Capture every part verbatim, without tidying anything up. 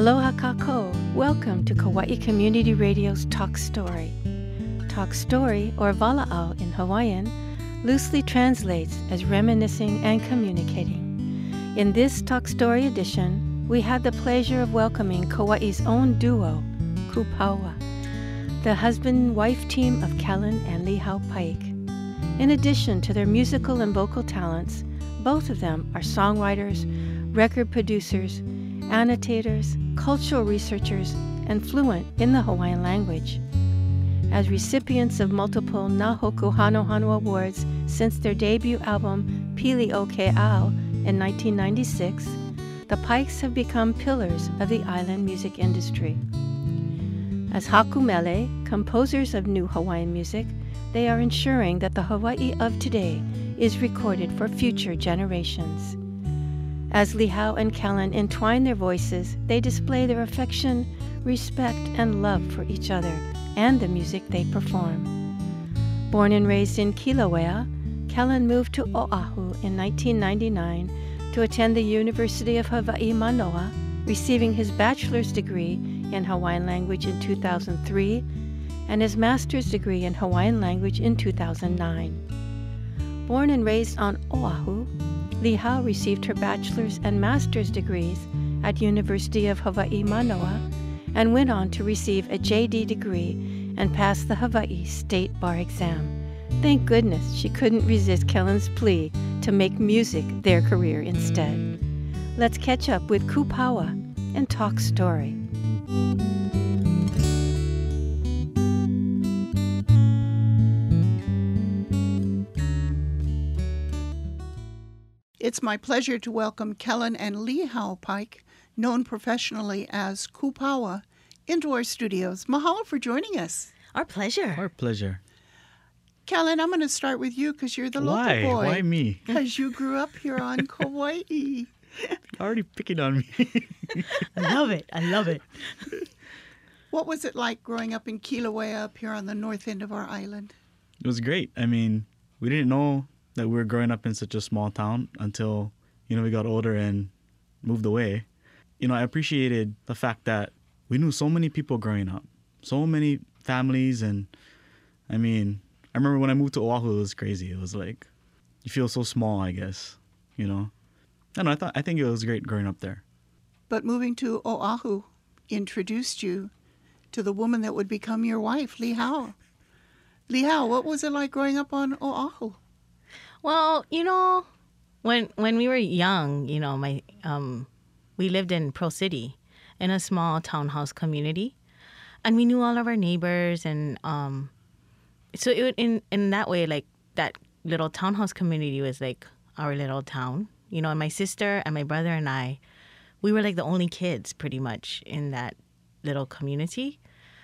Aloha kako, welcome to Kauai Community Radio's Talk Story. Talk Story, or Vala'au in Hawaiian, loosely translates as reminiscing and communicating. In this Talk Story edition, we had the pleasure of welcoming Kauai's own duo, Kupaua, the husband-wife team of Kellen and Lihau Pike. In addition to their musical and vocal talents, both of them are songwriters, record producers, annotators, cultural researchers, and fluent in the Hawaiian language. As recipients of multiple Nahoku Hanohano Awards since their debut album Pili o Ke'au in nineteen ninety-six, the Pikes have become pillars of the island music industry. As hakumele, composers of new Hawaiian music, they are ensuring that the Hawaii of today is recorded for future generations. As Lihau and Kellen entwine their voices, they display their affection, respect, and love for each other and the music they perform. Born and raised in Kilauea, Kellen moved to Oahu in nineteen ninety-nine to attend the University of Hawaii Manoa, receiving his bachelor's degree in Hawaiian language in two thousand three and his master's degree in Hawaiian language in two thousand nine. Born and raised on Oahu, Lihau received her bachelor's and master's degrees at University of Hawaii Manoa and went on to receive a J D degree and pass the Hawaii State Bar exam. Thank goodness she couldn't resist Kellen's plea to make music their career instead. Let's catch up with Kupaua and talk story. It's my pleasure to welcome Kellen and Lihau Pike, known professionally as Kupaua, into our studios. Mahalo for joining us. Our pleasure. Our pleasure. Kellen, I'm going to start with you because you're the Why? local boy. Why me? Because you grew up here on Kauai. Already picking on me. I love it. I love it. What was it like growing up in Kilauea up here on the north end of our island? It was great. I mean, we didn't know that we were growing up in such a small town until, you know, we got older and moved away. You know, I appreciated the fact that we knew so many people growing up, so many families. And I mean, I remember when I moved to Oahu, it was crazy. It was like, you feel so small, I guess, you know. I don't know, I thought, I think it was great growing up there. But moving to Oahu introduced you to the woman that would become your wife, Lihau. Lihau, what was it like growing up on Oahu? Well, you know, when when we were young, you know, my um, we lived in Pearl City, in a small townhouse community, and we knew all of our neighbors, and um, so it in in that way, like that little townhouse community was like our little town, you know. And my sister and my brother and I, we were like the only kids pretty much in that little community.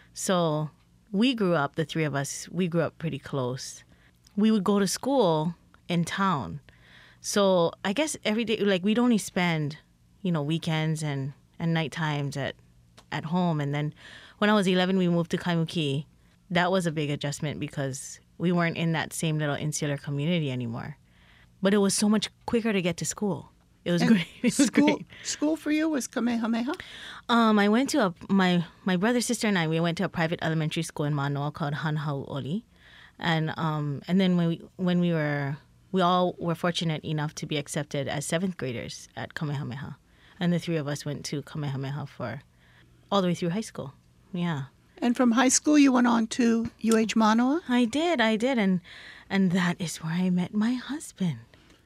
So we grew up, the three of us, we grew up pretty close. We would go to school in town. So I guess every day, like, we'd only spend, you know, weekends and, and night times at, at home. And then when I was eleven, we moved to Kaimuki. That was a big adjustment because we weren't in that same little insular community anymore. But it was so much quicker to get to school. It was And great. It was school, great. School for you was Kamehameha? Um, I went to a, my, my brother, sister, and I, we went to a private elementary school in Manoa called Hanhau'oli. And, um, and then when we, when we were... We all were fortunate enough to be accepted as seventh graders at Kamehameha. And the three of us went to Kamehameha for all the way through high school. Yeah. And from high school, you went on to U H Manoa? I did, I did. And and that is where I met my husband.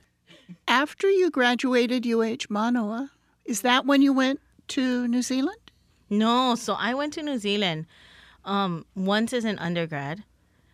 After you graduated U H Manoa, is that when you went to New Zealand? No, so I went to New Zealand um, once as an undergrad.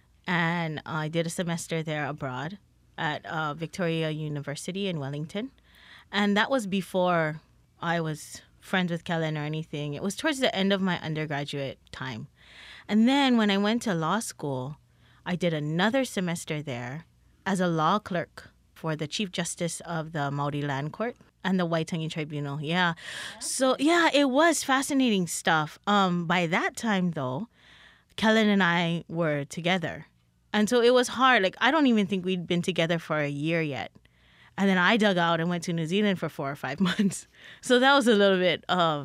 And I did a semester there abroad at uh, Victoria University in Wellington. And that was before I was friends with Kellen or anything. It was towards the end of my undergraduate time. And then when I went to law school, I did another semester there as a law clerk for the Chief Justice of the Maori Land Court and the Waitangi Tribunal. Yeah. So, yeah, it was fascinating stuff. Um, by that time, though, Kellen and I were together. And so it was hard. Like, I don't even think we'd been together for a year yet. And then I dug out and went to New Zealand for four or five months. So that was a little bit of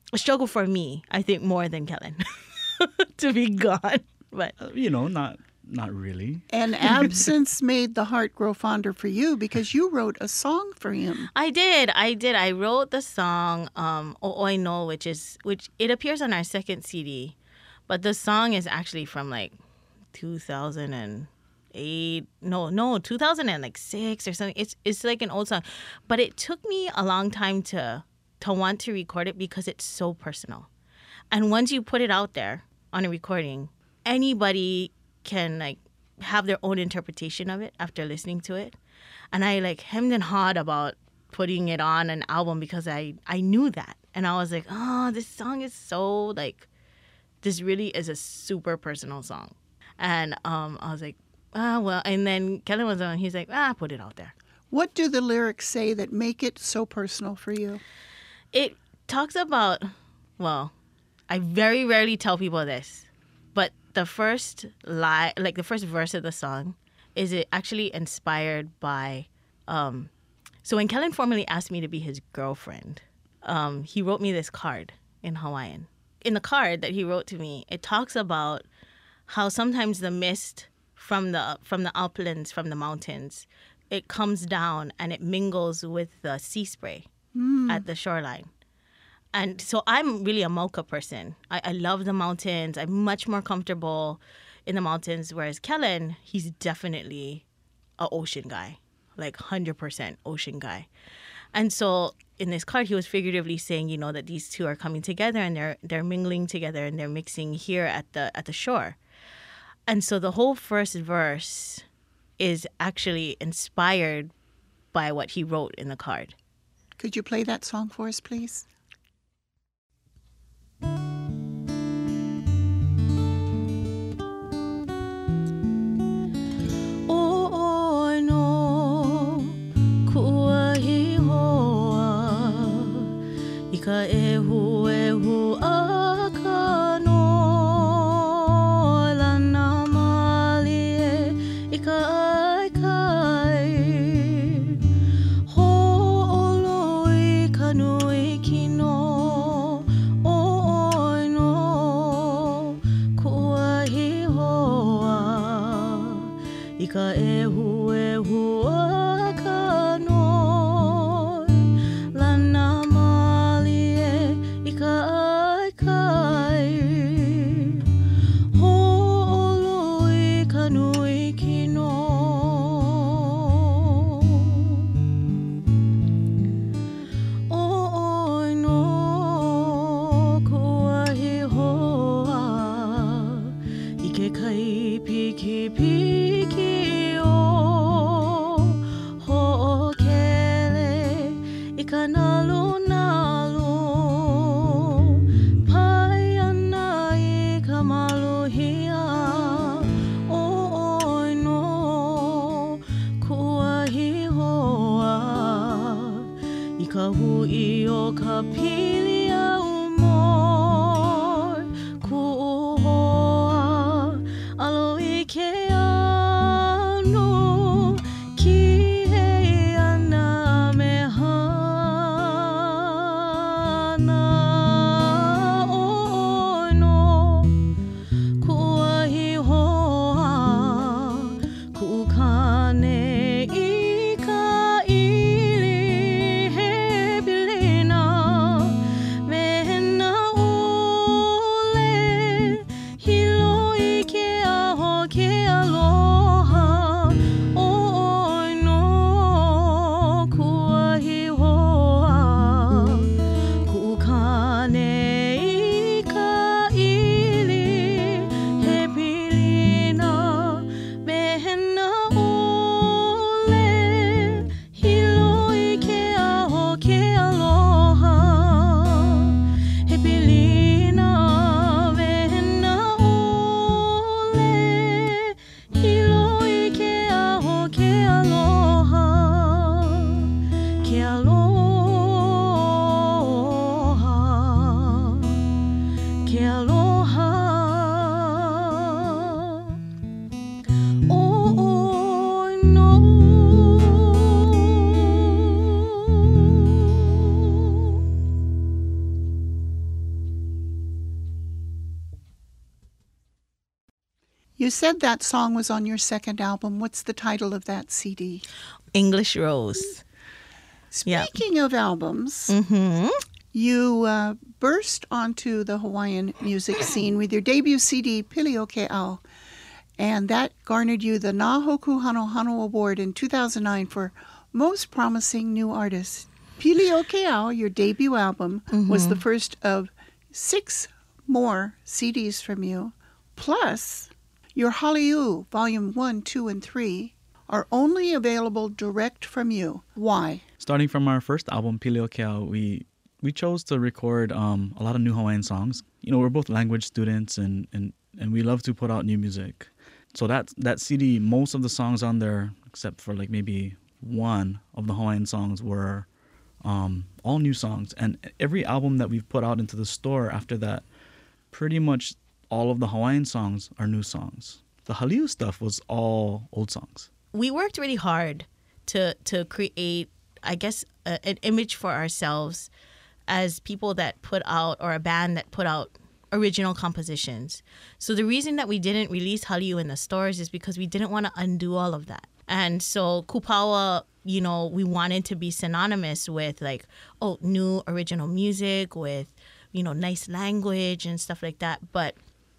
a struggle for me, I think, more than Kellen to be gone. But Uh, you know, not not really. And absence made the heart grow fonder for you because you wrote a song for him. I did, I did. I wrote the song um, "O'Oi No," which is which it appears on our second C D, but the song is actually from like two thousand eight. No, no, two thousand six or something. It's it's like an old song, but it took me a long time to to want to record it because it's so personal. And once you put it out there on a recording, anybody can like have their own interpretation of it after listening to it. And I like hemmed and hawed about putting it on an album because I, I knew that. And I was like, oh, this song is so like, this really is a super personal song. And um, I was like, ah, well, and then Kellen was on, he's like, ah, put it out there. What do the lyrics say that make it so personal for you? It talks about, well, I very rarely tell people this, but the first lie, like the first verse of the song, is it actually inspired by, um, so when Kellen formally asked me to be his girlfriend, um, he wrote me this card in Hawaiian. In the card that he wrote to me, it talks about how sometimes the mist from the from the uplands, from the mountains, it comes down and it mingles with the sea spray mm. at the shoreline. And so I'm really a Mocha person. I, I love the mountains. I'm much more comfortable in the mountains, whereas Kellen, he's definitely a ocean guy, like one hundred percent ocean guy. And so in this card, he was figuratively saying, you know, that these two are coming together and they're they're mingling together and they're mixing here at the at the shore. And so the whole first verse is actually inspired by what he wrote in the card. Could you play that song for us, please? Ka ehu ehu akano lana malie ika ai kai ho olo I kanu I kino o oi no kua hi hoa ika ehu ehu akano lana kai kai ho olo I kanu I kino o oi no kua hi hoa I ke kai piki piki o ho kele I ka nalu nalu ka hui o ka pili au moi ku hoa alo I ke anu ki he ana me hana o no ku ahi hoa ku kane I ka You said that song was on your second album. What's the title of that C D? English Rose. Yep. Speaking of albums, Mm-hmm. you uh, burst onto the Hawaiian music scene with your debut C D, Pilio Ke'au, and that garnered you the Nā Hoku Hano Hano Award in two thousand nine for Most Promising New Artist. Pilio Ke'au, your debut album, was the first of six more C Ds from you, plus your Haliu Volume one, two, and three are only available direct from you. Why? Starting from our first album, Pilio Ke'au, we we chose to record um, a lot of new Hawaiian songs. You know, we're both language students, and, and, and we love to put out new music. So that that C D, most of the songs on there, except for like maybe one of the Hawaiian songs, were um, all new songs. And every album that we've put out into the store after that, pretty much all of the Hawaiian songs are new songs. The Haliu stuff was all old songs. We worked really hard to to create, I guess, a, an image for ourselves as people that put out, or a band that put out original compositions. So the reason that we didn't release Haliu in the stores is because we didn't want to undo all of that. And so Kupawa, you know, we wanted to be synonymous with like, oh, new original music with, you know, nice language and stuff like that. But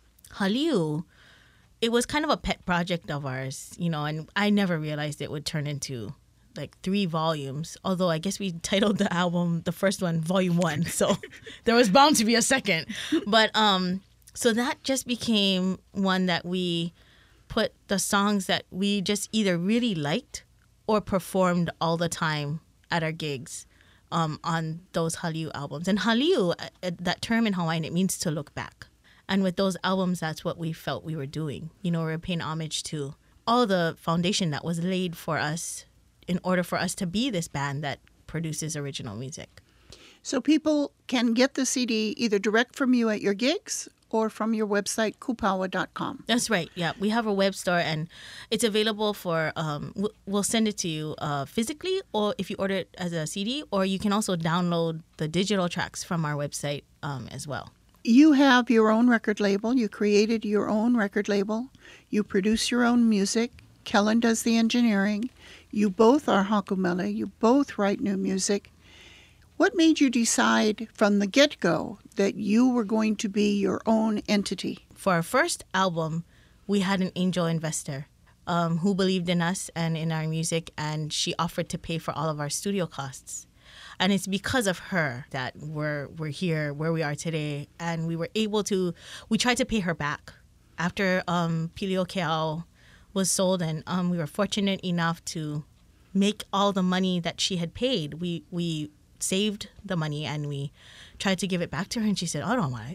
Haliu, it was kind of a pet project of ours, you know, and I never realized it would turn into like three volumes. Although I guess we titled the album, the first one, Volume One, so there was bound to be a second. But um, so that just became one that we put the songs that we just either really liked or performed all the time at our gigs um, on those Haliu albums. And Haliu, uh, that term in Hawaiian, it means to look back. And with those albums, that's what we felt we were doing. You know, we were paying homage to all the foundation that was laid for us in order for us to be this band that produces original music. So people can get the C D either direct from you at your gigs or from your website, kupawa dot com. That's right. Yeah, we have a web store, and it's available for, um, w- we'll send it to you uh, physically, or if you order it as a C D, or you can also download the digital tracks from our website um, as well. You have your own record label. You created your own record label. You produce your own music. Kellen does the engineering. You both are hakumele. You both write new music. What made you decide from the get-go that you were going to be your own entity? For our first album, we had an angel investor um, who believed in us and in our music, and she offered to pay for all of our studio costs. And it's because of her that we're we're here where we are today, and we were able to. We tried to pay her back after um, Pilio Ke'au was sold, and um, we were fortunate enough to make all the money that she had paid. We we saved the money and we tried to give it back to her, and she said, "I don't want it."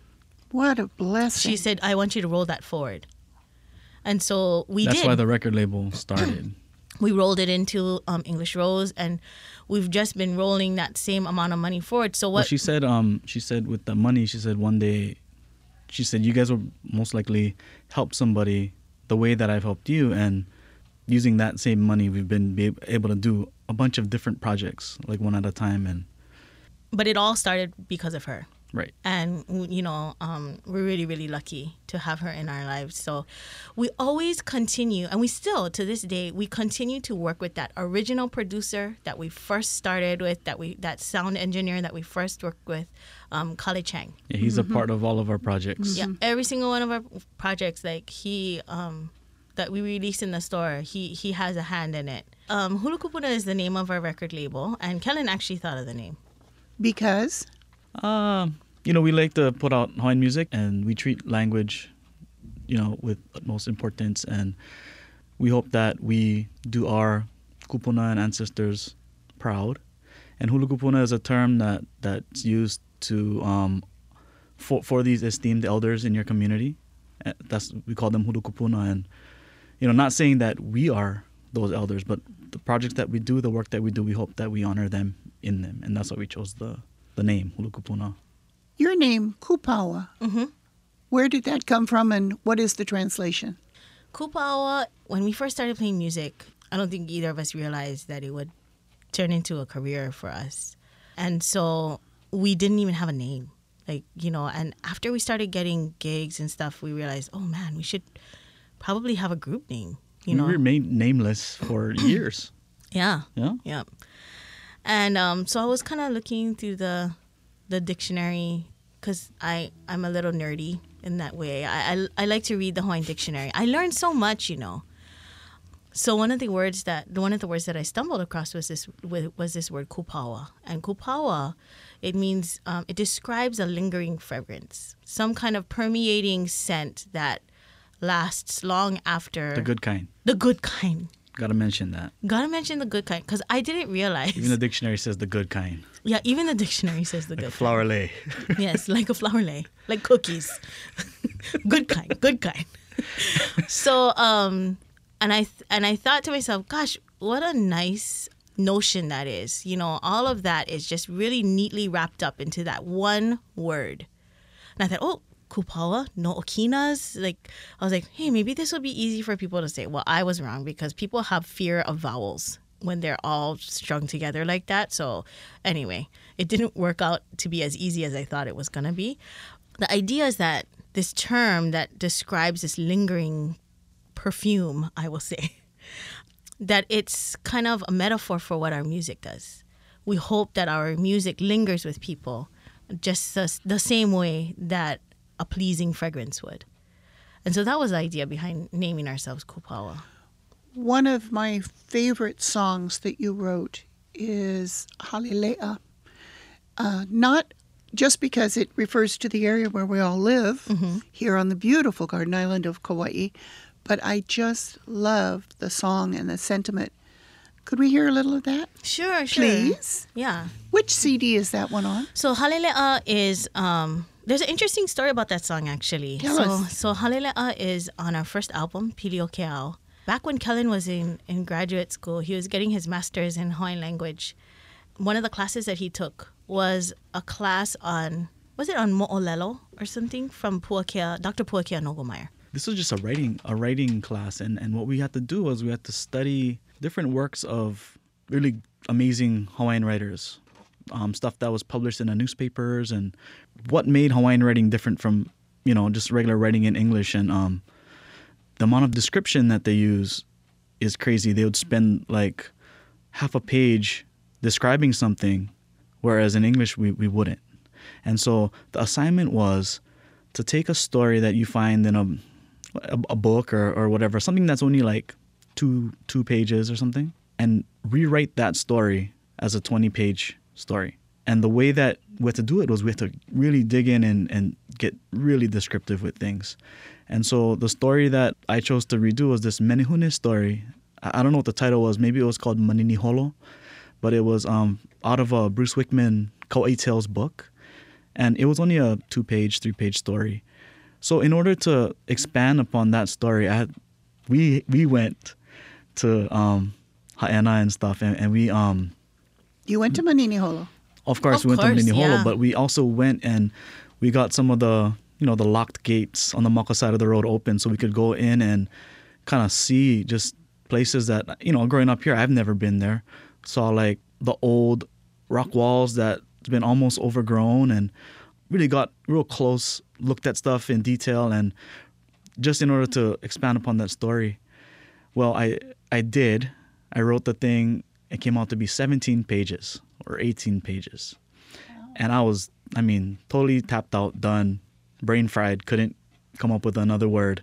What a blessing. She said, "I want you to roll that forward." And so we That's did. why the record label started. We rolled it into um, English Rose, and we've just been rolling that same amount of money forward. So what Well, she said, um, she said with the money, she said one day, she said, you guys will most likely help somebody the way that I've helped you, and using that same money, we've been be able to do a bunch of different projects, like one at a time. And But it all started because of her. right. And, you know, um, we're really, really lucky to have her in our lives. So we always continue, and we still, to this day, we continue to work with that original producer that we first started with, that we that sound engineer that we first worked with, um, Kale Chang. Yeah, he's a part of all of our projects. Yeah, every single one of our projects, like he, um, that we release in the store, he he has a hand in it. Um, Hulu Kupuna is the name of our record label, and Kellen actually thought of the name. Because? Um, you know, we like to put out Hawaiian music, and we treat language, you know, with utmost importance. And we hope that we do our kupuna and ancestors proud. And hulu kupuna is a term that that's used to um, for for these esteemed elders in your community. Uh, That's we call them hulu kupuna, and you know, not saying that we are those elders, but the projects that we do, the work that we do, we hope that we honor them in them, and that's why we chose the the name hulu kupuna. Your name, Kupawa. Mm-hmm. Where did that come from, and what is the translation? Kupawa, when we first started playing music, I don't think either of us realized that it would turn into a career for us. And so we didn't even have a name. Like, you know, and after we started getting gigs and stuff, we realized, oh man, we should probably have a group name. You we know, remained nameless for years. yeah, Yeah. yeah. And um, so I was kind of looking through the the dictionary because I I'm a little nerdy in that way. I, I I like to read the Hawaiian dictionary. I learned so much, you know. So one of the words that one of the words that I stumbled across was this was this word kupawa, and kupawa, it means um, it describes a lingering fragrance, some kind of permeating scent that lasts long after The good kind. the good kind. Gotta mention that. Gotta mention the good kind because I didn't realize. Even the dictionary says the good kind. Yeah, even the dictionary says the Like good flower lay. kind. Yes, like a flower lay, like cookies. Good kind, good kind. So, um, and I th- and I thought to myself, gosh, what a nice notion that is. You know, all of that is just really neatly wrapped up into that one word. And I thought, oh, kupawa, no okinas. Like, I was like, hey, maybe this would be easy for people to say. Well, I was wrong because people have fear of vowels when they're all strung together like that. So anyway, it didn't work out to be as easy as I thought it was going to be. The idea is that this term that describes this lingering perfume, I will say, that it's kind of a metaphor for what our music does. We hope that our music lingers with people just the, the same way that a pleasing fragrance would. And so that was the idea behind naming ourselves Kupawa. One of my favorite songs that you wrote is Halilea. Uh, not just because it refers to the area where we all live, mm-hmm. here on the beautiful Garden Island of Kauai, but I just love the song and the sentiment. Could we hear a little of that? Sure, sure. Please? Yeah. Which C D is that one on? So Halilea is, um, there's an interesting story about that song actually. Tell so, us. So Halilea is on our first album, Pilio Keao. Back when Kellen was in, in graduate school, he was getting his master's in Hawaiian language. One of the classes that he took was a class on, was it on Mo'olelo or something from Puakea, Doctor Puakea Nogomeyer. This was just a writing a writing class, and, and what we had to do was we had to study different works of really amazing Hawaiian writers, um, stuff that was published in the newspapers, and what made Hawaiian writing different from, you know, just regular writing in English. And um, the amount of description that they use is crazy. They would spend like half a page describing something, whereas in English we, we wouldn't. And so the assignment was to take a story that you find in a a, a book or, or whatever, something that's only like two two pages or something, and rewrite that story as a twenty-page story. And the way that we had to do it was we had to really dig in and, and get really descriptive with things. And so the story that I chose to redo was this Menehune story. I, I don't know what the title was. Maybe it was called Manini Holo, but it was um, out of a Bruce Wickman Kauai Tales book. And it was only a two-page, three-page story. So in order to expand upon that story, I had, we we went to um, Haena and stuff, and, and we... Um, You went to Manini Holo. Of course, Of we went course, to Manini Holo, yeah. but we also went and we got some of the, you know, the locked gates on the Maka side of the road open so we could go in and kind of see just places that, you know, growing up here, I've never been there. Saw like the old rock walls that's been almost overgrown, and really got real close, looked at stuff in detail, and just in order to expand upon that story. Well, I I did. I wrote the thing. It came out to be seventeen pages or eighteen pages. Wow. And I was, I mean, totally tapped out, done, brain fried, couldn't come up with another word.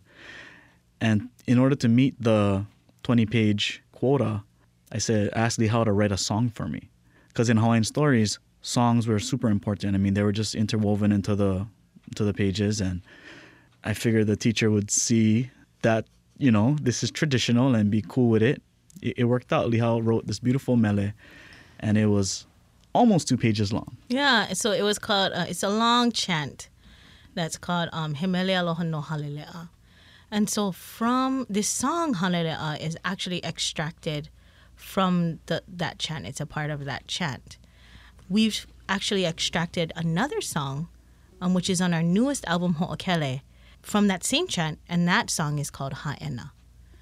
And in order to meet the twenty-page quota, I said, asked Lee how to write a song for me. Because in Hawaiian stories, songs were super important. I mean, they were just interwoven into the into the pages, and I figured the teacher would see that, you know, this is traditional and be cool with it. It, it worked out. Lihao wrote this beautiful mele, and it was almost two pages long. Yeah, so it was called, uh, it's a long chant that's called um, Hemele Aloha no Halilea. And so from this song, Halilea, is actually extracted from the that chant. It's a part of that chant. We've actually extracted another song, um, which is on our newest album, Ho'okele, from that same chant, and that song is called Ha'ena.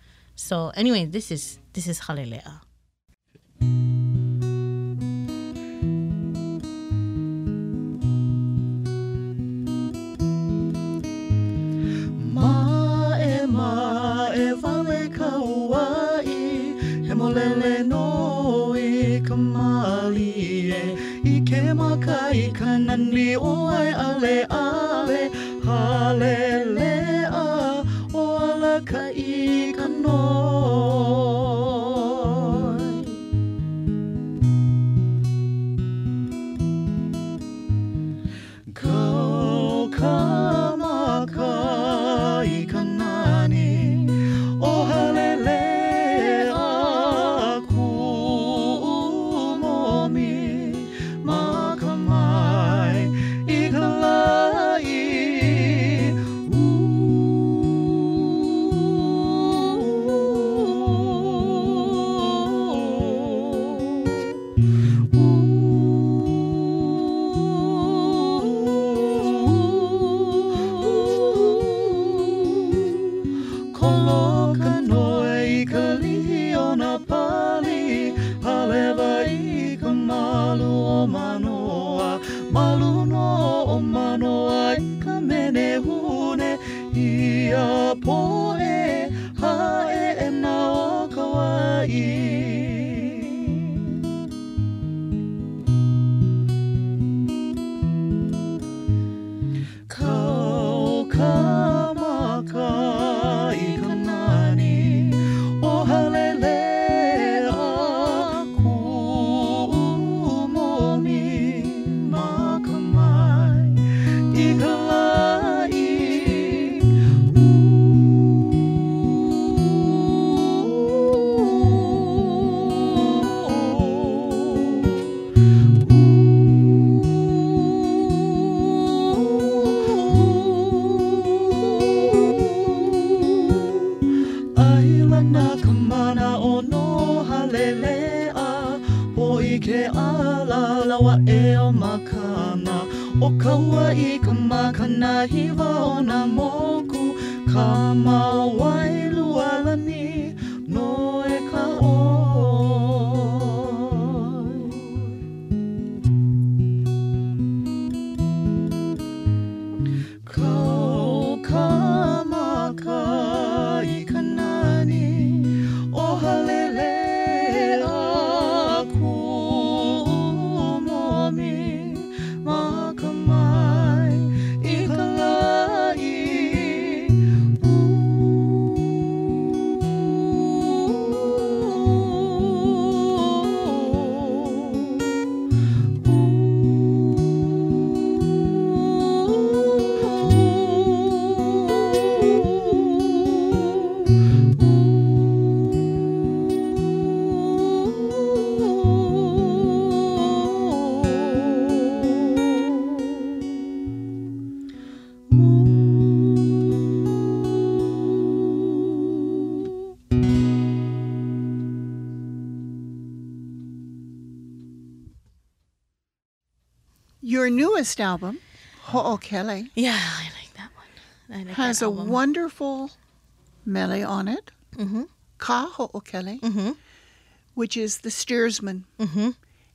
So anyway, this is this is Halilea. Ma'e ma'e oai ale ale halelea o ala ka i ka noi. Kau ka maka i ka nani o halelea ku umomi ma ka mai i ka lai. Malu no o manoa I ka mene hune ia poe hae e na o Kauai. Kau ka maka I ka nani o halelea ku umomi ma ka mai I ka lai. Aila na ka mana o no halelea po I ke ala lawa e o makana o Kauai ka makana hiwa o na moku ka mawai lualani no e ka oi. Kau ka maka I ka nani o halelea ku umomi ma ka mai I ka lai. Your newest album, Ho'okele, Yeah, I like that one. I like has that a album. wonderful mele on it, Mm-hmm. Ka Ho'okele, Mm-hmm. which is the steersman. Mm-hmm.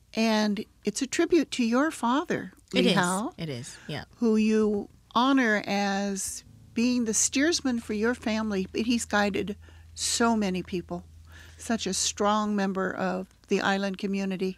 And it's a tribute to your father, It is. Lihao, It is. Yeah. who you honor as being the steersman for your family, but he's guided so many people, such a strong member of the island community.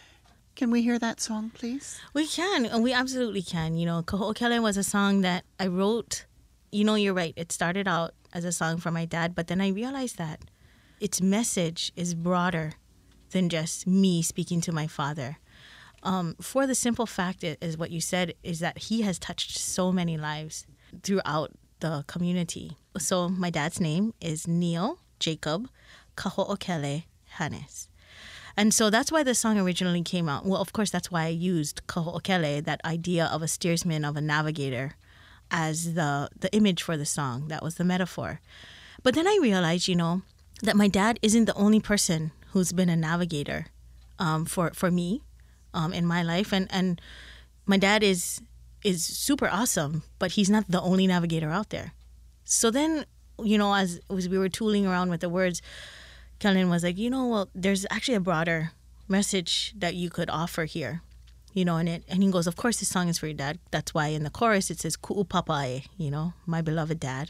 Can we hear that song, please? We can. and We absolutely can. You know, Kaho'okele was a song that I wrote. You know, you're right. It started out as a song for my dad, but then I realized that its message is broader than just me speaking to my father. Um, for the simple fact i- is what you said, is that he has touched so many lives throughout the community. So my dad's name is Neil Jacob Kaho'okele Hannes. And so that's why the song originally came out. Well, of course, that's why I used Kaho'okele, that idea of a steersman, of a navigator, as the, the image for the song. That was the metaphor. But then I realized, you know, that my dad isn't the only person who's been a navigator um, for, for me um, in my life. And, and my dad is is super awesome, but he's not the only navigator out there. So then, you know, as, as we were tooling around with the words, Kellen was like, you know, well, there's actually a broader message that you could offer here, you know, and it, and he goes, of course, this song is for your dad. That's why in the chorus it says, Ku'upapae, you know, my beloved dad.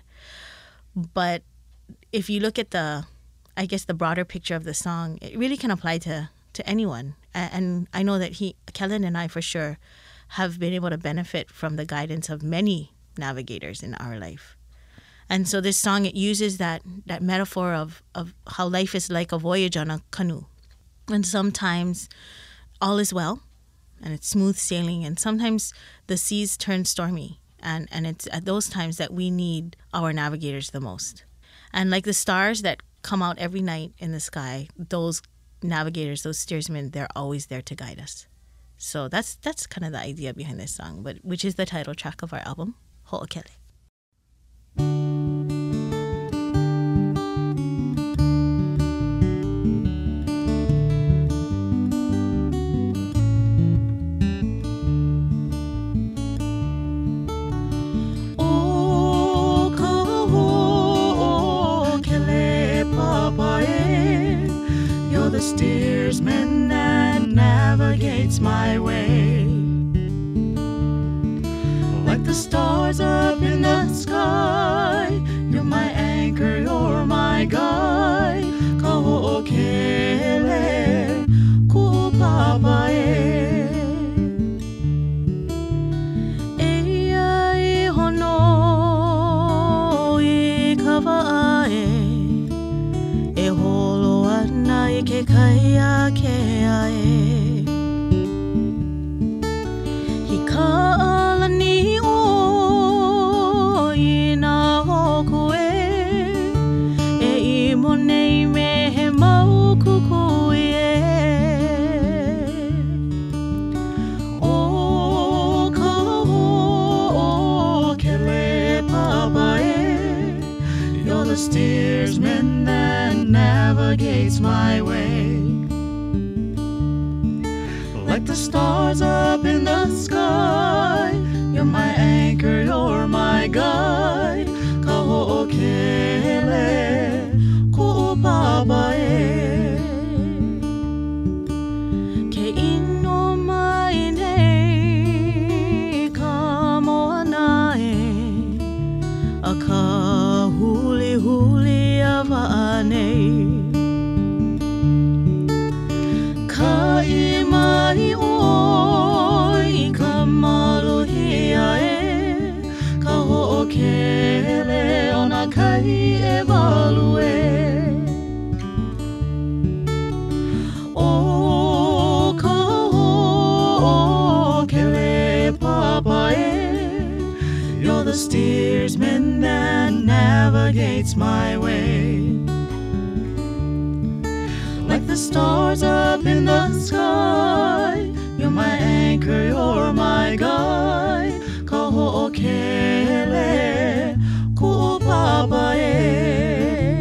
But if you look at the, I guess, the broader picture of the song, it really can apply to, to anyone. A- And I know that he, Kellen and I for sure, have been able to benefit from the guidance of many navigators in our life. And so this song, it uses that that metaphor of, of how life is like a voyage on a canoe. And sometimes all is well and it's smooth sailing, and sometimes the seas turn stormy. And, and it's at those times that we need our navigators the most. And like the stars that come out every night in the sky, those navigators, those steersmen, they're always there to guide us. So that's that's kind of the idea behind this song, but which is the title track of our album, Ho'okele. Steersman that navigates my way. Like the stars up in the sky, you're my anchor, you're my guide. Ka ho'okele ku papae. Eia I hono I kawa'ae. E holo ana I ke kaia ke ae. Hi ka'alani o I nā hoku e. E I monei me he mau kuku e. O ka ho'okele papae. You're the steersman that navigates my way. Like the stars up in the sky, you're my anchor, you're my guide. Ka ho'okele ku papae. Ke ino mai nei ka moana e. A ka huli huli a wa'anei. Ka I mai oi ka maruhia e. Ka ho'okele o nā kai e walu e. O ka ho'okele papae. You're the steersman that navigates my way. Like the stars up in the sky, you're my anchor, you're my guide. Ka ho'okele ku papae.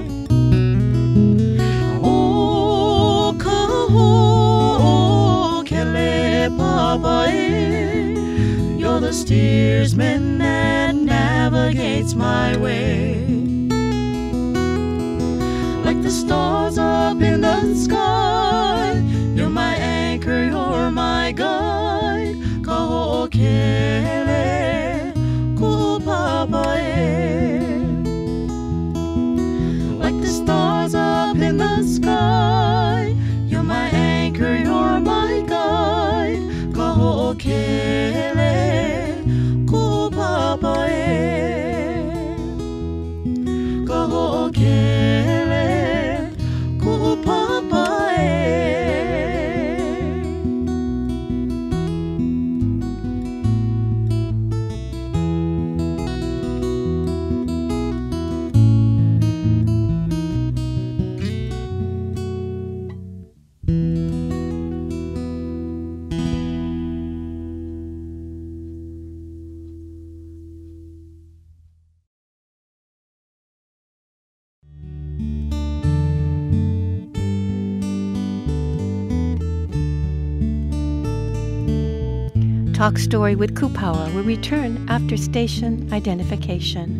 O ka ho'okele papae. You're the steersman that navigates my way. Like the stars up in the sky, you're my anchor, you're my guide. Ka ho'okele ku papae. Like the stars up in the sky, you're my anchor, you're my guide. Ka ho'okele ku papae. Ka ho'okele ku papae. Talk Story with Kupawa will return after station identification.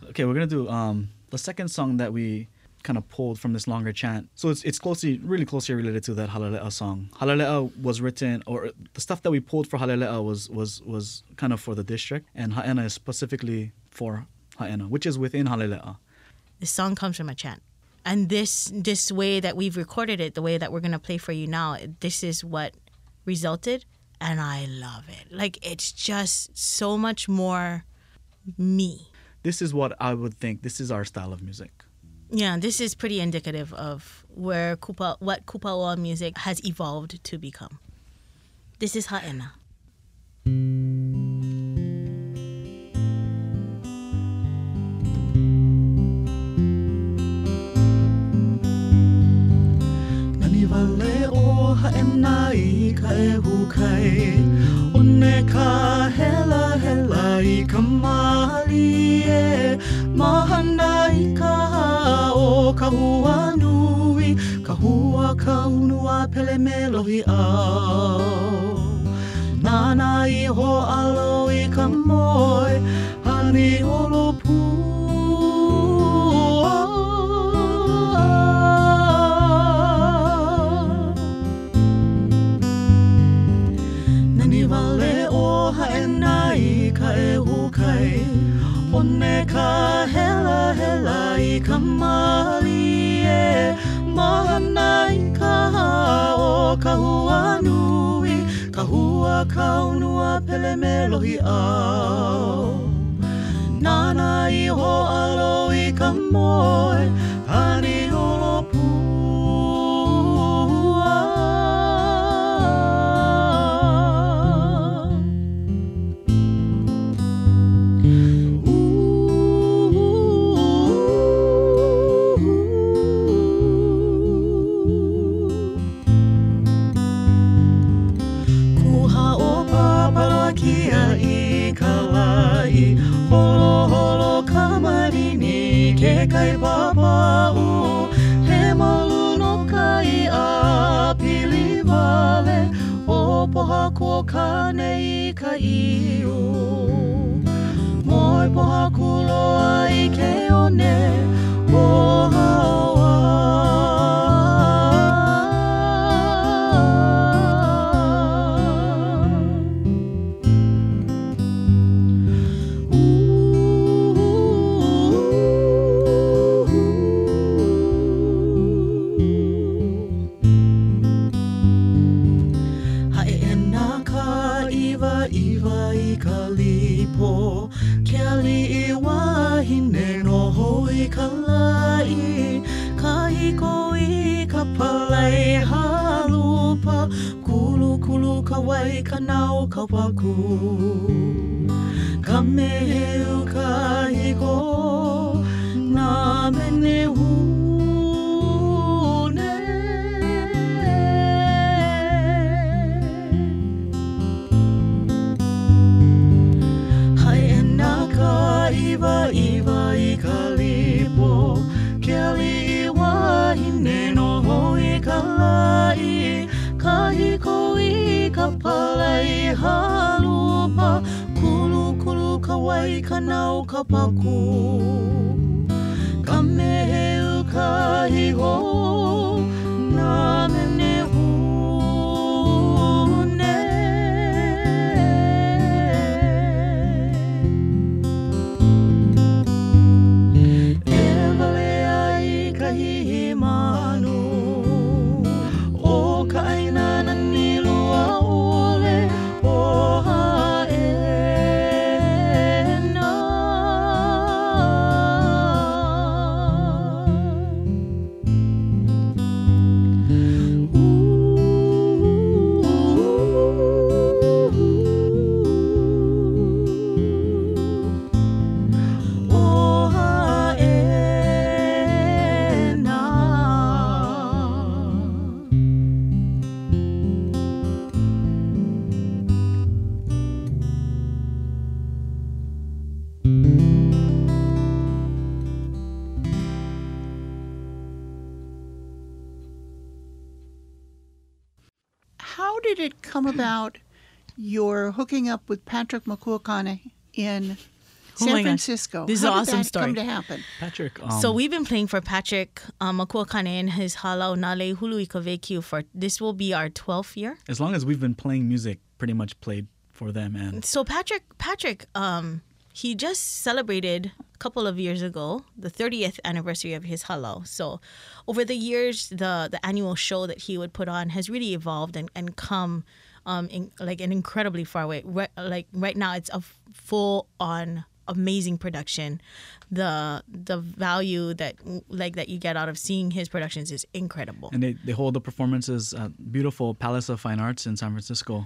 Okay, we're gonna do um, the second song that we kind of pulled from this longer chant. So it's it's closely, really closely related to that Halale'a song. Halale'a was written, or the stuff that we pulled for Halale'a was was was kind of for the district, and Ha'ena is specifically for Ha'ena, which is within Halale'a. This song comes from a chant. And this this way that we've recorded it, the way that we're going to play for you now, this is what resulted, and I love it. Like, it's just so much more me. This is what I would think. This is our style of music. Yeah, this is pretty indicative of where Kupa, what Kupaoa music has evolved to become. This is Ha'ena. Vale o ha'ena I ka e hukai O ne ka hela hela I ka mali e Mahana I ka hao ka hua nui Ka hua ka unua pele me lohi au Nana I ho alo I ka moi Hani olo pu O ne ka hela hela I ka mali e Mahana I ka hao ka hua nui Ka hua ka unua pele me lohi au Nana I ho alo I ka moi Hani olo pua Kai papau he malu no kai a pili vale o poha ko kane I ka iu moi poha kuloa I ke one o hawa Wai ka nao ka waku Ka meheu ka hiko Nā mene hune Hai e nā ka iwa iwa I ka lipo Ke ali I wahine no hoi ka lai Ka hiko I ka palai halupa Kulu kulu ka wai ka nau ka paku Ka meheu ka hiho Nā mene hune E vale ai ka hihi manu O ka aina na nilua ule o Ha'ena How did it come about your hooking up with Patrick Makuakane in Oh San my gosh. Francisco. This is How an did awesome that story. come to happen? Patrick. Um, So we've been playing for Patrick um, Makuakane and his Halau Nale Hulu Ikavekyu for this will be our twelfth year. as long as we've been playing music, pretty much played for them. And So Patrick, Patrick, um, he just celebrated a couple of years ago the thirtieth anniversary of his halau. So over the years, the the annual show that he would put on has really evolved and, and come um, in like an incredibly far way. Right, like right now, it's a full on amazing production. The the value that like that you get out of seeing his productions is incredible. and they, they hold the performances at beautiful Palace of Fine Arts in San Francisco.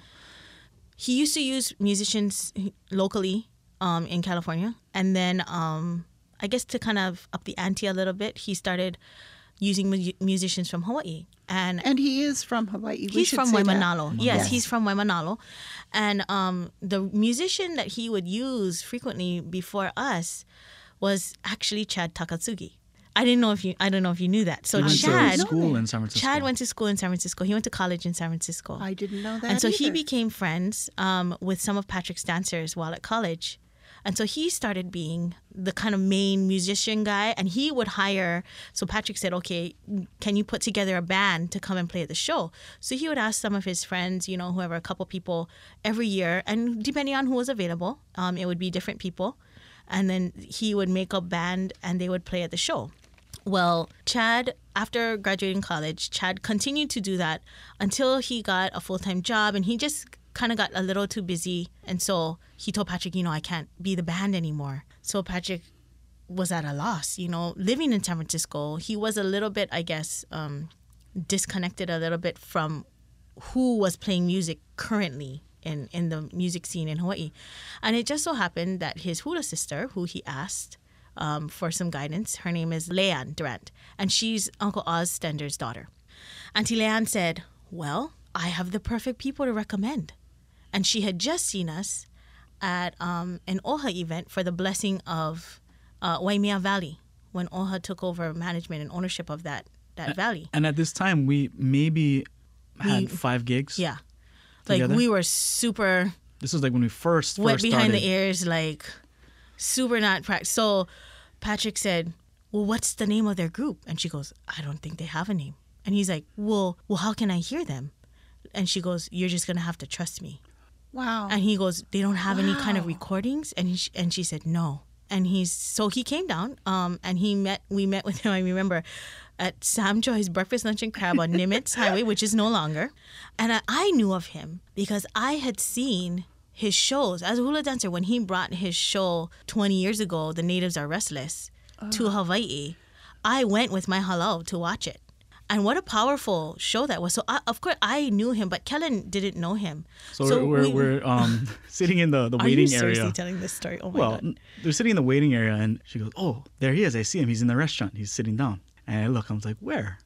He used to use musicians locally um, in California, and then um, I guess to kind of up the ante a little bit, he started using mu- musicians from Hawaii. And And he is from Hawaii. We he's should from say that. Waimanalo. Yes, Yes. he's from Waimanalo. And um, the musician that he would use frequently before us was actually Chad Takatsugi. I didn't know if you I don't know if you knew that. So He went Chad to school in San Francisco. Chad went to school in San Francisco. He went to college in San Francisco. I didn't know that And so he either. became friends um, with some of Patrick's dancers while at college. And so he started being the kind of main musician guy, and he would hire. So Patrick said, okay, can you put together a band to come and play at the show? So he would ask some of his friends, you know, whoever, a couple people every year. And depending on who was available, um, it would be different people. And then he would make a band and they would play at the show. Well, Chad, after graduating college, Chad continued to do that until he got a full-time job, and he just kind of got a little too busy. And so he told Patrick, you know, I can't be the band anymore. So Patrick was at a loss, you know, living in San Francisco. He was a little bit, I guess, um, disconnected a little bit from who was playing music currently in, in the music scene in Hawaii. And it just so happened that his hula sister, who he asked um, for some guidance, her name is Leanne Durant, and she's Uncle Oz Stender's daughter. Auntie Leanne said, well, I have the perfect people to recommend. And she had just seen us at um, an OHA event for the blessing of uh, Waimea Valley when OHA took over management and ownership of that, that valley. And at this time, we maybe had We- five gigs. Yeah. Like Together? we were super This was like when we first, wet first behind started. the ears, like super not practiced. So Patrick said, well, what's the name of their group? And she goes, I don't think they have a name. And he's like, well, well, how can I hear them? And she goes, you're just going to have to trust me. Wow. And he goes, they don't have any kind of Wow. recordings? And he, and she said, no. And he's, so he came down um, and he met, we met with him, I remember, at Sam Joy's Breakfast, Lunch, and Crab on Nimitz Highway, which is no longer. And I, I knew of him because I had seen his shows as a hula dancer when he brought his show twenty years ago, The Natives Are Restless, to Hawaii. I went with my halau to watch it. And what a powerful show that was. So, I, of course, I knew him, but Kellen didn't know him. So, we're, we're, we- we're um, sitting in the, the Are waiting you seriously area. telling this story? Oh, my Well, God. n- they're sitting in the waiting area, and she goes, "Oh, there he is! I see him. He's in the restaurant. He's sitting down." And I look. I was like, "Where?"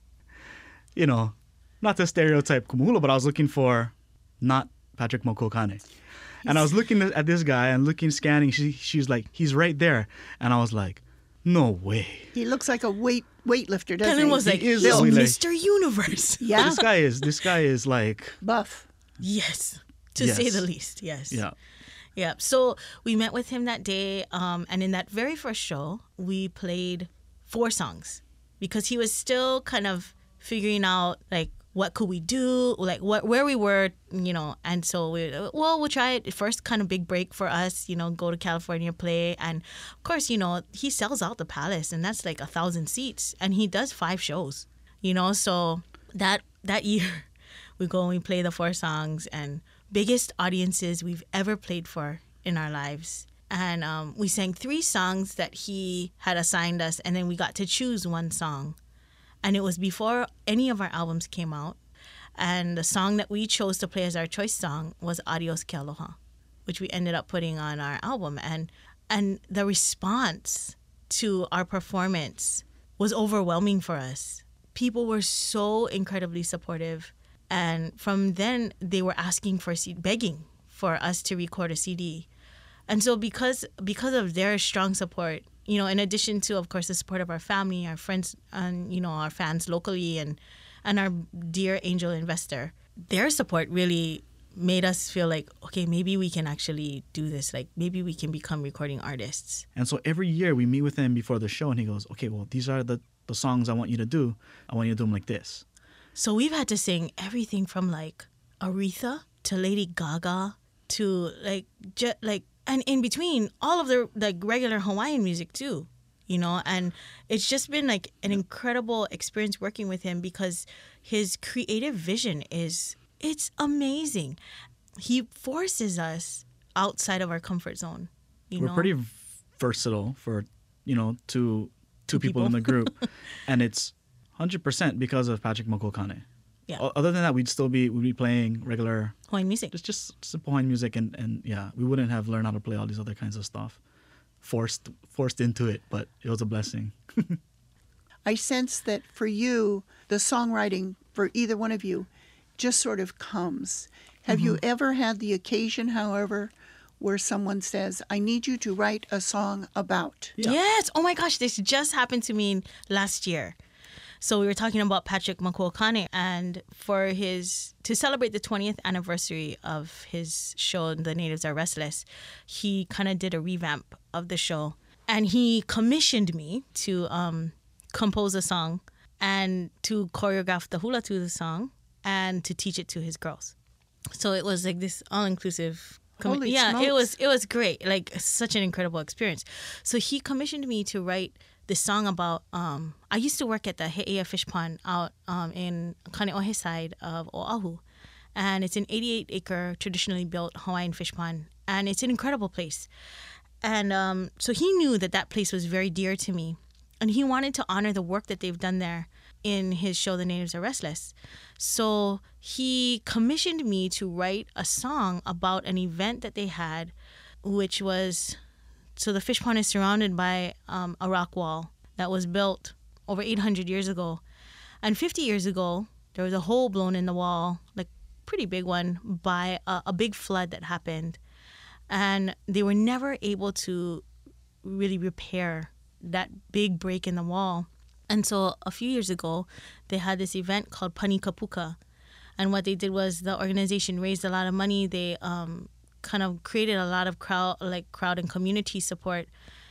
You know, not to stereotype Kumuhula, but I was looking for not Patrick Mokokane. And I was looking at this guy and looking, scanning. She, she's like, "He's right there," and I was like, "No way!" He looks like a weight weightlifter, doesn't Kellen he? was like, is he's a- Mister Universe. yeah, This guy is. This guy is like, buff. Yes, to Yes. say the least. Yes. yeah. Yeah. So we met with him that day, um, and in that very first show, we played four songs because he was still kind of figuring out like what could we do, like what where we were, you know. And so we well, we'll try it first. Kind of big break for us, you know, go to California, play, and of course, you know, he sells out the Palace, and that's like a thousand seats, and he does five shows, you know. So that that year, we go and we play the four songs and biggest audiences we've ever played for in our lives. And um, we sang three songs that he had assigned us, and then we got to choose one song. And it was before any of our albums came out. And the song that we chose to play as our choice song was Adios Ke Aloha, which we ended up putting on our album. And and the response to our performance was overwhelming for us. People were so incredibly supportive. And from then, they were asking for, C- begging for us to record a C D. And so because because of their strong support, you know, in addition to, of course, the support of our family, our friends, and, you know, our fans locally and, and our dear angel investor, their support really made us feel like, okay, maybe we can actually do this. Like, maybe we can become recording artists. And so every year we meet with him before the show, and he goes, okay, well, these are the, the songs I want you to do. I want you to do them like this. So we've had to sing everything from like Aretha to Lady Gaga to like, ju- like, and in between all of the like regular Hawaiian music too, you know, and it's just been like an incredible experience working with him because his creative vision is, it's amazing. He forces us outside of our comfort zone. You We're know? pretty v- versatile for, you know, two, two people, people. in the group. And it's one hundred percent because of Patrick Makokane. Yeah. O- Other than that, we'd still be we'd be playing regular, Hawaiian music. just just simple Hawaiian music, and, and yeah, we wouldn't have learned how to play all these other kinds of stuff, forced forced into it. But it was a blessing. I sense that for you, the songwriting for either one of you just sort of comes. Have you ever had the occasion, however, where someone says, I need you to write a song about? Yeah. Yes. Oh my gosh, this just happened to me last year. So we were talking about Patrick Makokane, and for his to celebrate the twentieth anniversary of his show, The Natives Are Restless, he kind of did a revamp of the show, and he commissioned me to um, compose a song and to choreograph the hula to the song and to teach it to his girls. So it was like this all-inclusive. Com- Holy yeah, smokes. it was it was great, like such an incredible experience. So he commissioned me to write this song about. Um, I used to work at the He'eia Fish Pond out um, in Kaneohe side of Oahu, and it's an eighty-eight acre traditionally built Hawaiian fish pond, and it's an incredible place. And um, so he knew that that place was very dear to me, and he wanted to honor the work that they've done there in his show, The Natives Are Restless. So he commissioned me to write a song about an event that they had, which was, so the fish pond is surrounded by um, a rock wall that was built over eight hundred years ago. And fifty years ago, there was a hole blown in the wall, like pretty big one, by a, a big flood that happened. And they were never able to really repair that big break in the wall. And so a few years ago, they had this event called Panikapuka. And what they did was the organization raised a lot of money. They um, kind of created a lot of crowd, like crowd and community support.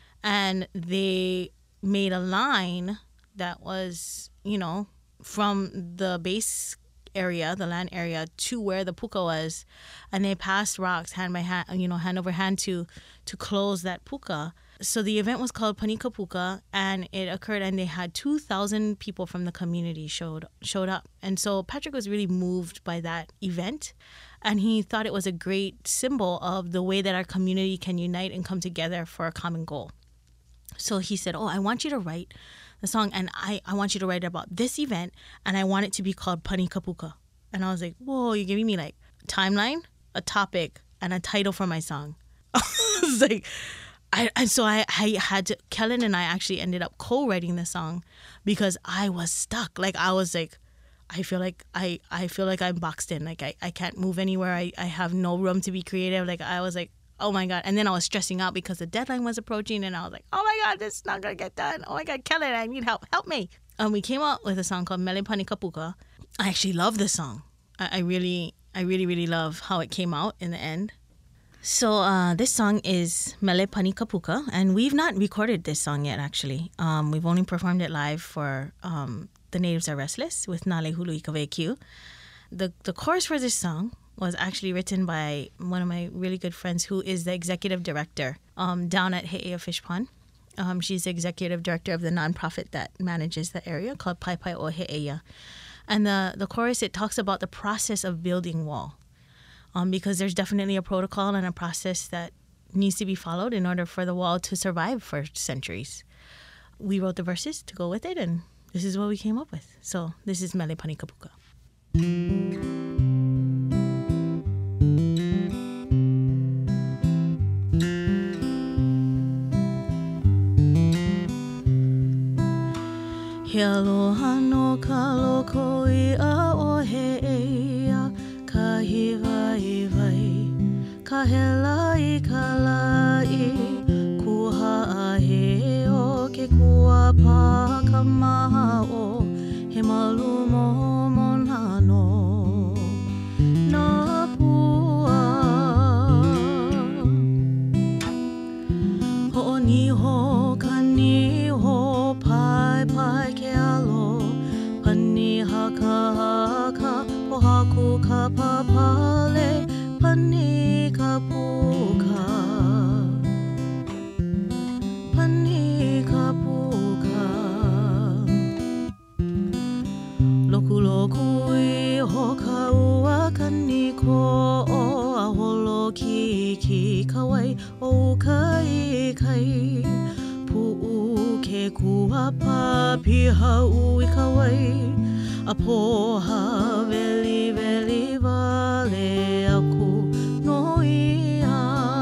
And they made a line that was, you know, from the base area, the land area, to where the puka was. And they passed rocks hand by hand, you know, hand over hand to to close that puka. So the event was called Panikapuka, and it occurred, and they had two thousand people from the community showed showed up. And so Patrick was really moved by that event, and he thought it was a great symbol of the way that our community can unite and come together for a common goal. So he said, oh, I want you to write the song, and I, I want you to write about this event, and I want it to be called Panikapuka. And I was like, whoa, you're giving me like a timeline, a topic, and a title for my song. I was like... I, and so I, I had to, Kellen and I actually ended up co-writing the song because I was stuck. Like, I was like, I feel like I, I feel like I'm boxed in. Like, I, I can't move anywhere. I, I have no room to be creative. Like, I was like, oh my God. And then I was stressing out because the deadline was approaching, and I was like, oh my God, this is not going to get done. Oh my God, Kellen, I need help. Help me. And we came out with a song called Mele Panikapuka. I actually love the song. I, I really, I really, really love how it came out in the end. So uh, this song is Mele Panikapuka, and we've not recorded this song yet, actually. Um, we've only performed it live for um, The Natives Are Restless with Nale Hulu Ikavekiu. The the chorus for this song was actually written by one of my really good friends who is the executive director um, down at He'eia Fish Pond. Um, she's the executive director of the nonprofit that manages the area called Pai Pai o He'eia. And the, the chorus, it talks about the process of building wall. Um, because there's definitely a protocol and a process that needs to be followed in order for the wall to survive for centuries. We wrote the verses to go with it, and this is what we came up with. So this is Mele Panikapuka. He aloha no ka loko i a o He'eia, ka hiwa i vai, ka hela i ka lai, kuha a he o ke kua pa ka maha o, he malumo monano. Nā pu kuapa piha ui kawai apoha veli veli vale aku noia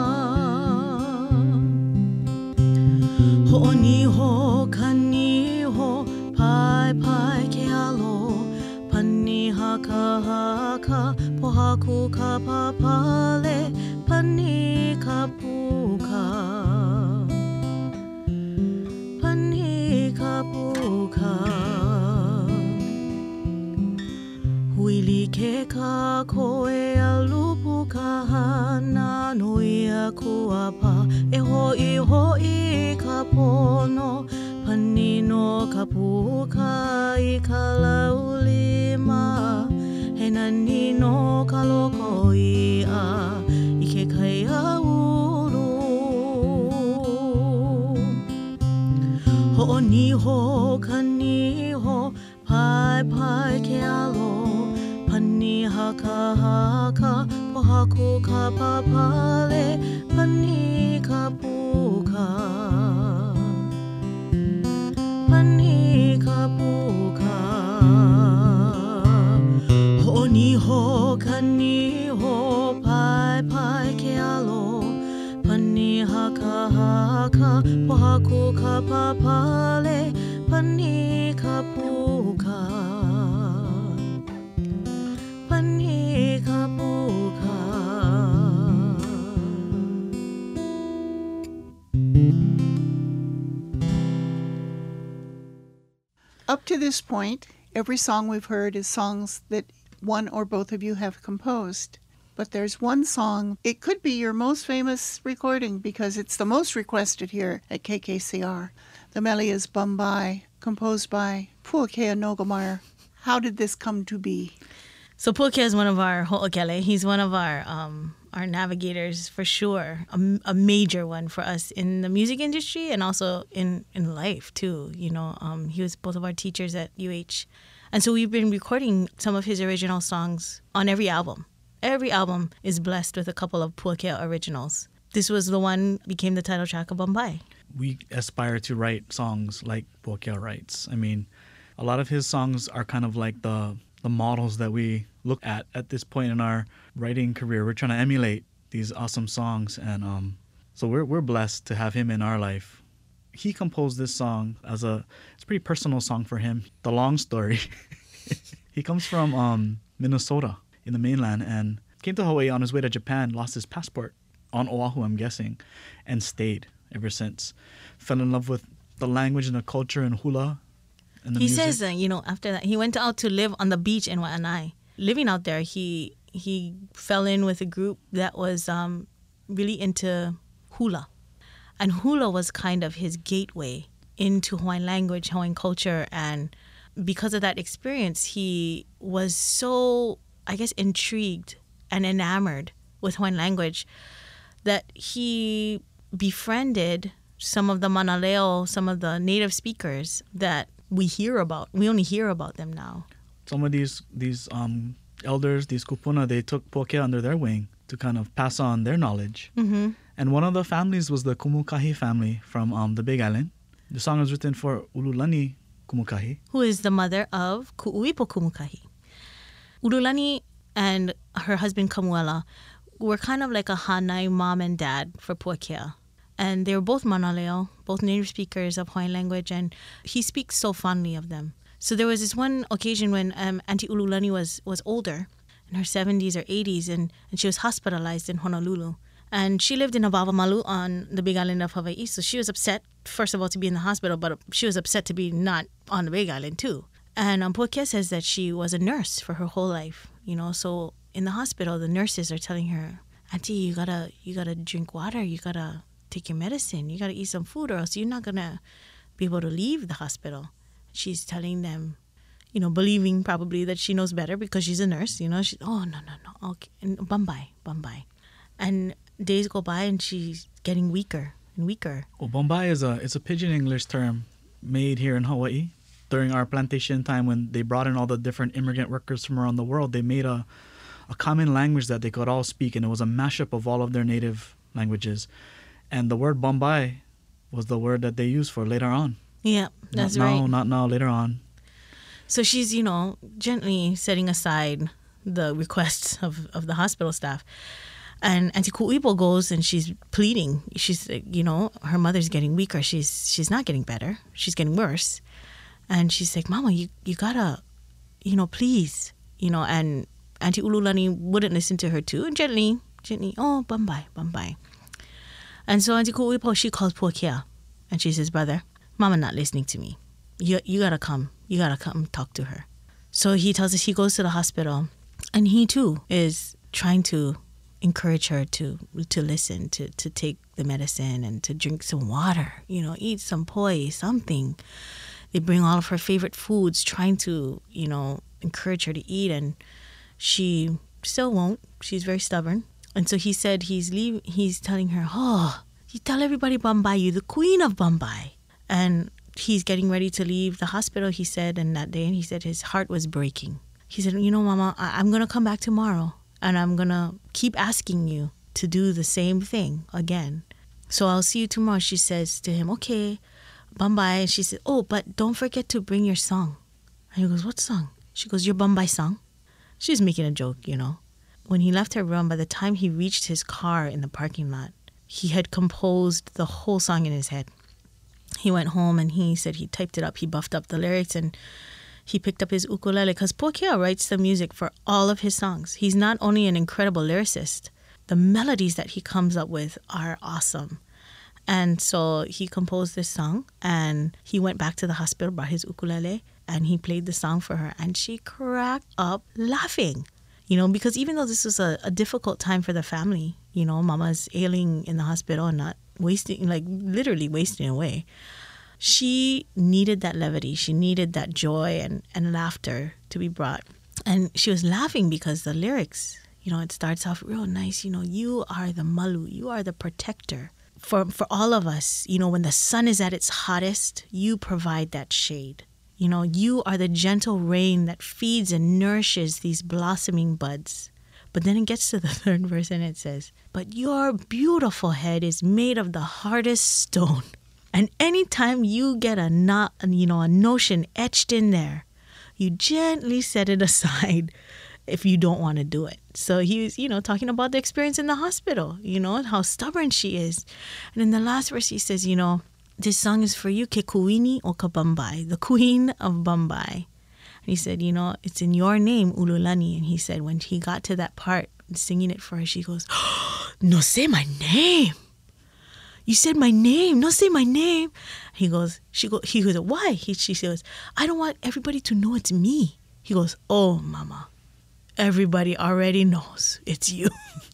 Ho'oni ho kani ho pai pai ke alo pani haka haka pohaku ka papale pani ka puka pani ka puka Huili ke ka koe alupu ka hana nui a kuapa E hoi hoi ka pono Panino ka puka i ka laulima He nanino ka loko i a I ke kai a uru Ho'oni ho kani ho Pai pai ke alo Pani haka haka Pohaku ka papale Pani ka puka Pani ka puka Ho'oni ho kani ho Pai pai ke alo Pani haka haka Pohaku ka papale Pani ka puka Pani ka puka Up to this point, every song we've heard is songs that one or both of you have composed. But there's one song, it could be your most famous recording because it's the most requested here at K K C R. The mele is Bombay, composed by Puakea Nogameyer. How did this come to be? So Puakea is one of our ho'okele. He's one of our um, our navigators for sure. A, a major one for us in the music industry and also in, in life too. You know, um, he was both of our teachers at U H. And so we've been recording some of his original songs on every album. Every album is blessed with a couple of Puakea originals. This was the one became the title track of Bombay. We aspire to write songs like Puakea writes. I mean, a lot of his songs are kind of like the the models that we look at at this point in our writing career. We're trying to emulate these awesome songs, and um, so we're we're blessed to have him in our life. He composed this song as a it's a pretty personal song for him. The long story. He comes from um, Minnesota in the mainland and came to Hawaii on his way to Japan, lost his passport on Oahu, I'm guessing, and stayed ever since. Fell in love with the language and the culture and hula. And the he music. says, uh, you know, after that, he went out to live on the beach in Waianae. Living out there, he he fell in with a group that was um, really into hula. And hula was kind of his gateway into Hawaiian language, Hawaiian culture. And because of that experience, he was so, I guess, intrigued and enamored with Hawaiian language that he befriended some of the Manaleo, some of the native speakers that we hear about. We only hear about them now. Some of these these um, elders, these kupuna, they took Puakea under their wing to kind of pass on their knowledge. Mm-hmm. And one of the families was the Kumukahi family from um, the Big Island. The song was written for Ululani Kumukahi, who is the mother of Ku'uipo Kumukahi. Ululani and her husband Kamuela were kind of like a Hanai mom and dad for Puakea. And they were both Manaleo, both native speakers of Hawaiian language, and he speaks so fondly of them. So there was this one occasion when um, Auntie Ululani was, was older, in her seventies or eighties, and, and she was hospitalized in Honolulu. And she lived in Avavamalu on the Big Island of Hawaii, so she was upset, first of all, to be in the hospital, but she was upset to be not on the Big Island, too. And um, Puakea says that she was a nurse for her whole life, you know, so in the hospital, the nurses are telling her, Auntie, you gotta, you gotta drink water, you gotta take your medicine, you gotta eat some food, or else you're not gonna be able to leave the hospital. She's telling them, you know, believing probably that she knows better because she's a nurse, you know, she, oh, no, no, no, okay, and Bombay, Bombay. And days go by and she's getting weaker and weaker. Well, Bombay is a it's a pidgin English term made here in Hawaii. During our plantation time when they brought in all the different immigrant workers from around the world, they made a, a common language that they could all speak, and it was a mashup of all of their native languages. And the word Bombay was the word that they used for later on. Yeah, that's not right. now, not now, later on. So she's, you know, gently setting aside the requests of, of the hospital staff. And Auntie Ku'ipo goes and she's pleading. She's, you know, her mother's getting weaker. She's she's not getting better. She's getting worse. And she's like, Mama, you, you gotta, you know, please. You know, and Auntie Ululani wouldn't listen to her too. And gently, gently, oh, bambai, bambai. And so Auntie Ku'ipo, she calls Puakea. And she says, brother, Mama not listening to me. You, you gotta come. You gotta come talk to her. So he tells us he goes to the hospital. And he too is trying to encourage her to to listen, to, to take the medicine and to drink some water, you know, eat some poi, something. They bring all of her favorite foods, trying to, you know, encourage her to eat. And she still won't. She's very stubborn. And so he said he's leave, he's telling her, oh, you tell everybody Bambai, you're the queen of Bambai. And he's getting ready to leave the hospital, he said, and that day, and he said his heart was breaking. He said, you know, Mama, I- I'm going to come back tomorrow, and I'm going to keep asking you to do the same thing again. So I'll see you tomorrow. She says to him, okay, Bambai. And she said, oh, but don't forget to bring your song. And he goes, what song? She goes, your Bambai song. She's making a joke, you know. When he left her room, by the time he reached his car in the parking lot, he had composed the whole song in his head. He went home and he said he typed it up. He buffed up the lyrics and he picked up his ukulele because Puakea writes the music for all of his songs. He's not only an incredible lyricist, the melodies that he comes up with are awesome. And so he composed this song and he went back to the hospital, brought his ukulele, and he played the song for her. And she cracked up laughing, you know, because even though this was a, a difficult time for the family, you know, Mama's ailing in the hospital and not wasting, like literally wasting away, she needed that levity. She needed that joy and, and laughter to be brought. And she was laughing because the lyrics, you know, it starts off real nice. You know, you are the malu, you are the protector. For for all of us, you know, when the sun is at its hottest, you provide that shade. You know, you are the gentle rain that feeds and nourishes these blossoming buds. But then it gets to the third verse and it says, but your beautiful head is made of the hardest stone. And anytime you get a not, you know, a notion etched in there, you gently set it aside if you don't want to do it. So he was, you know, talking about the experience in the hospital, you know, how stubborn she is. And in the last verse, he says, you know, this song is for you, Ke Kuini o Ka Bambai, the queen of Bambai. And he said, you know, it's in your name, Ululani. And he said, when he got to that part, singing it for her, she goes, oh, no say my name. You said my name. No say my name. He goes, she go, he goes, why? He, she goes, I don't want everybody to know it's me. He goes, oh, Mama, everybody already knows it's you.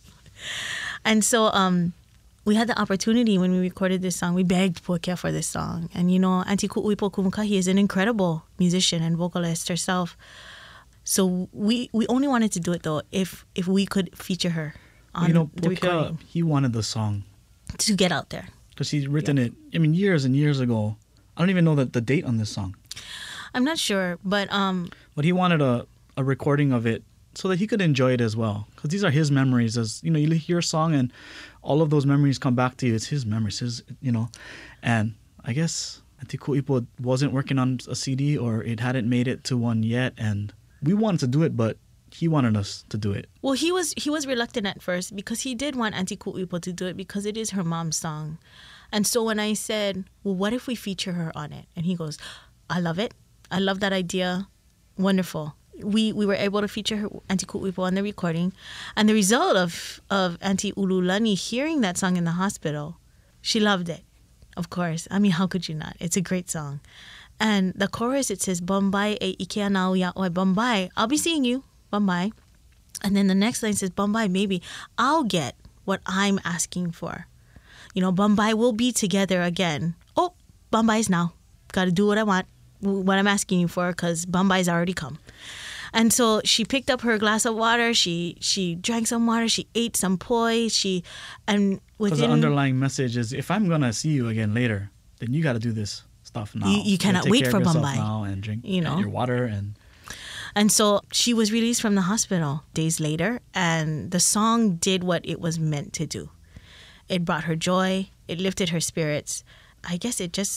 And so um, we had the opportunity when we recorded this song. We begged Puakea for this song. And, you know, Auntie Ku'ipo Kumukahi is an incredible musician and vocalist herself. So we, we only wanted to do it, though, if if we could feature her on you know, the recording. Puakea, he wanted the song. To get out there. Because he's written yeah. it, I mean, years and years ago. I don't even know that the date on this song. I'm not sure, but... um. But he wanted a, a recording of it so that he could enjoy it as well. Because these are his memories. As you know, you hear a song and all of those memories come back to you. It's his memories, his, you know. And I guess Auntie Ku'ipo wasn't working on a C D or it hadn't made it to one yet. And we wanted to do it, but he wanted us to do it. Well, he was he was reluctant at first because he did want Auntie Ku'ipo to do it because it is her mom's song. And so when I said, well, what if we feature her on it? And he goes, I love it. I love that idea. Wonderful. We we were able to feature her, Auntie Ku'ipo on the recording. And the result of, of Auntie Ululani hearing that song in the hospital, she loved it, of course. I mean, how could you not? It's a great song. And the chorus, it says, Bambai e Ikea nau ya oi Bambai. I'll be seeing you. Bambai. And then the next line says, Bambai, maybe I'll get what I'm asking for. You know, Bambai will be together again. Oh, Bambai's now. Got to do what I want, what I'm asking you for, because Bambai's already come. And so she picked up her glass of water. She she drank some water. She ate some poi. She, and within... Because the underlying message is, if I'm going to see you again later, then you got to do this stuff now. You, you cannot wait for Bambai. Now and drink you know? your water and... And so she was released from the hospital days later, and the song did what it was meant to do. It brought her joy. It lifted her spirits. I guess it just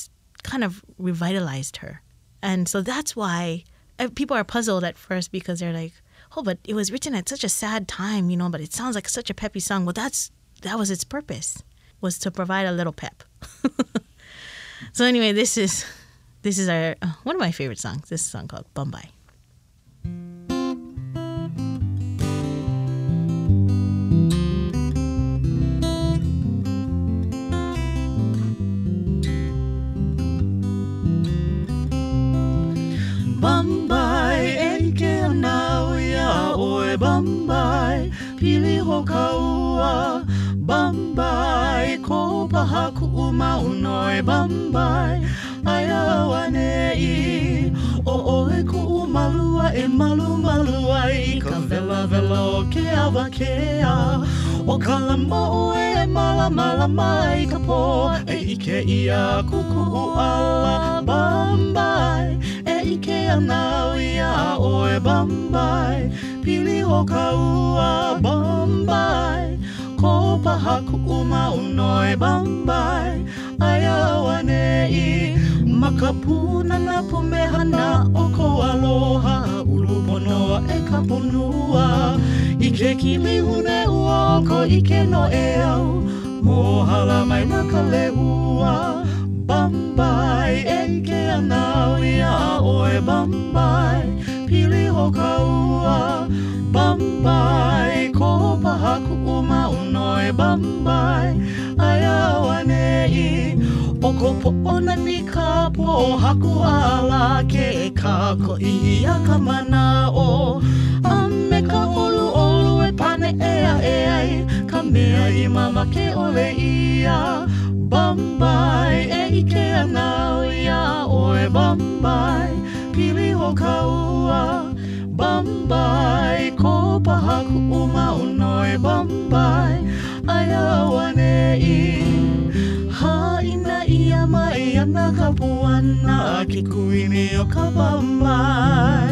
kind of revitalized her. And so that's why uh, people are puzzled at first because they're like, oh, but it was written at such a sad time, you know, but it sounds like such a peppy song. Well, that's that was its purpose, was to provide a little pep. So anyway, this is this is our uh, one of my favorite songs. This is a song called Bombay. Bombay, eke anau ia oe Bombay, pili ho kaua. Bombay, ko paha ku maunoi Bombay, aia wanei. O oe ku malua e malu malua i ka vela vela o ke awa kea. O ka lamo e mala mala mai ka po, e ike ia kuku ala Bombay. Ike anau ia oe Bombay, pili ho kaua Bombay, ko paha ku maunoi Bombay, aia wanei. Makapuna na pumehana o ko aloha, ulu ponoa e ka ponua. Ike kili hune ua ko ike no e au, mohala mai na ka leua. Bombay, eke anau ia oe Bombay, pili ho kaua. Bombay, ko paha ku maunoi Bombay, aia wanei. O ko po'ona ni ka po haku ala ke ka ko ia ka mana'o. A me ka olu olu e pane ea ea, ka mea i mama ke ole ia. Bombay, e ike anau ia oe Bombay, pili ho kaua. Bombay, ko paha ku maunoi Bombay, aia wanei. Haina ia mai ana ka puana ki kuini o ka Bombay.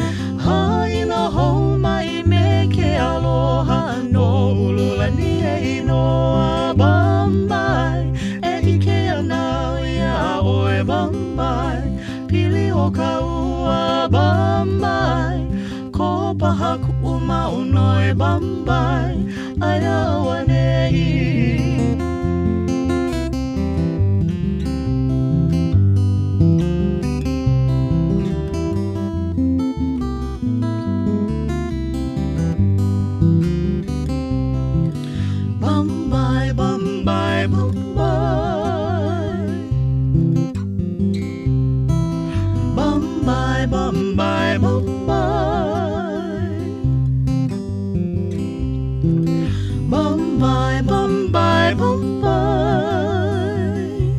Haina hou mai me ke aloha no ulula ni e inoa Bombay. Bombay, pili ho kaua Bombay, ko paha ku maunoi Bombay, aia wanei. Bombay, Bombay, Bombay. Bombay, Bombay, Bombay. Bombay, Bombay, Bombay.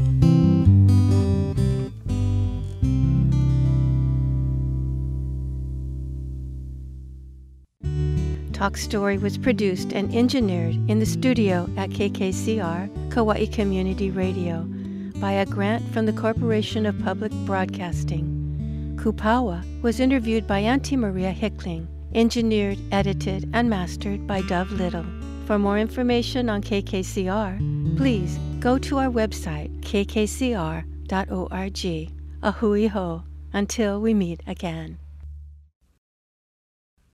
Talk Story was produced and engineered in the studio at K K C R, Kauai Community Radio, by a grant from the Corporation of Public Broadcasting. Kupawa was interviewed by Auntie Maria Hickling, engineered, edited, and mastered by Dove Little. For more information on K K C R, please go to our website, k k c r dot org. Ahui ho, until we meet again.